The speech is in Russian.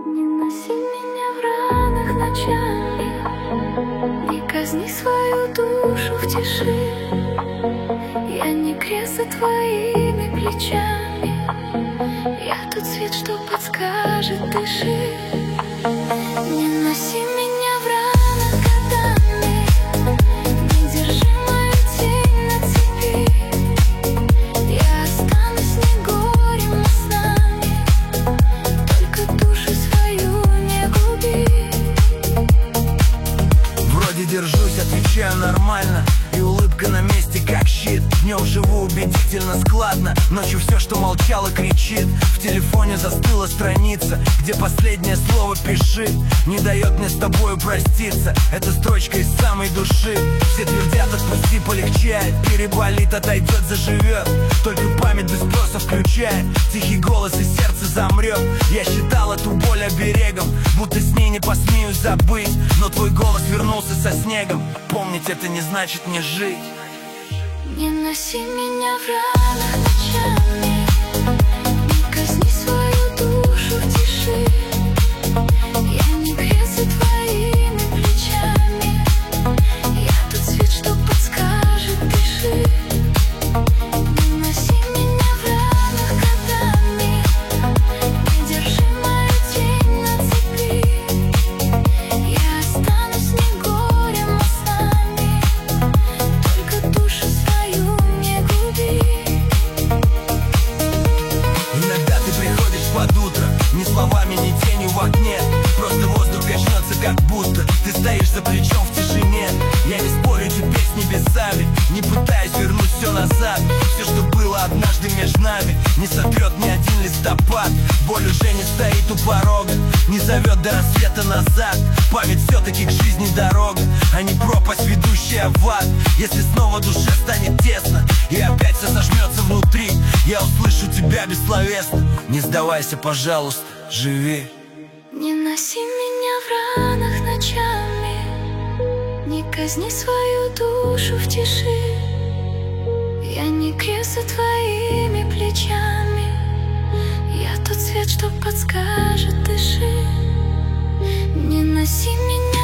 Не носи меня в ранах ночами, не казни свою душу в тиши. Я не крест за твоими плечами, я тот свет, что подскажет, дыши. Не носи меня в ранах годами, не держи мою тень на цепи. Я останусь не горем, а с нами, только душу свою не губи. Вроде держусь, отвечаю нормально, и улыбка на месте как щит. Днем живу убедительно, складно, ночью все, что молчало, кричит. В телефоне застыла страница, где последнее слово пиши. Не дает мне с тобою проститься, эта строчка из самой души. Все твердят, отпусти, полегчает, переболит, отойдет, заживет. Только память без спроса включает, тихий голос и сердце замрет. Я считал эту боль оберегом, будто с ней не посмею забыть. Но твой голос вернулся со снегом, помнить это не значит не жить. Не носи меня в ранах ночами, не казни свою душу в тиши. Я не крест за твоими плечами, я тот свет, что подскажет, дыши. Не носи меня в ранах годами, не держи мою тень на цепи. Я останусь не горем, а с нами, только душу свою не губи. Иногда ты приходишь под утро, ни словами, ни тенью в окне. Просто воздух качнется, как будто ты стоишь за плечом в тишине. Я не спорю теперь с небесами, не пытаюсь вернуть все назад. Все, что было однажды между нами, не сотрет ни один листопад. Боль уже не стоит у порога, не зовет до рассвета назад. Память все-таки к жизни дорога, а не пропасть, ведущая в ад. Если снова душе станет тесно и опять все зажмется внутри, я услышу тебя бессловесно. Не сдавайся, пожалуйста, живи. Не носи меня в ранах ночами, не казни свою душу в тиши. Я не крест за твоими плечами, я тот свет, что подскажет, дыши. Не носи меня